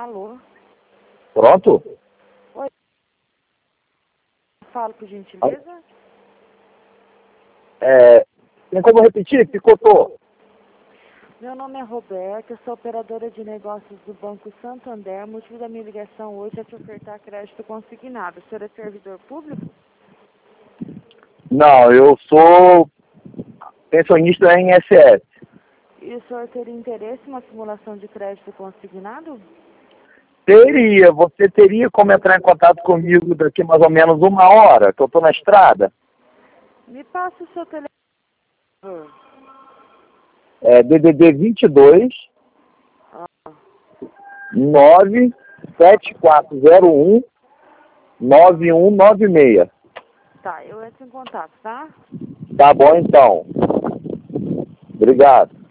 Alô? Pronto? Oi. Falo por gentileza? Tem como repetir? Picotou. Meu nome é Roberta, sou operadora de negócios do Banco Santander. O motivo da minha ligação hoje é te ofertar crédito consignado. O senhor é servidor público? Não, eu sou pensionista em INSS. E o senhor teria interesse em uma simulação de crédito consignado? Teria, você teria como entrar em contato comigo daqui mais ou menos 1 hora, que eu estou na estrada? Me passa o seu telefone. DDD 22 Ah, 97401 9196. tá, eu entro em contato, tá? Tá bom então. Obrigado.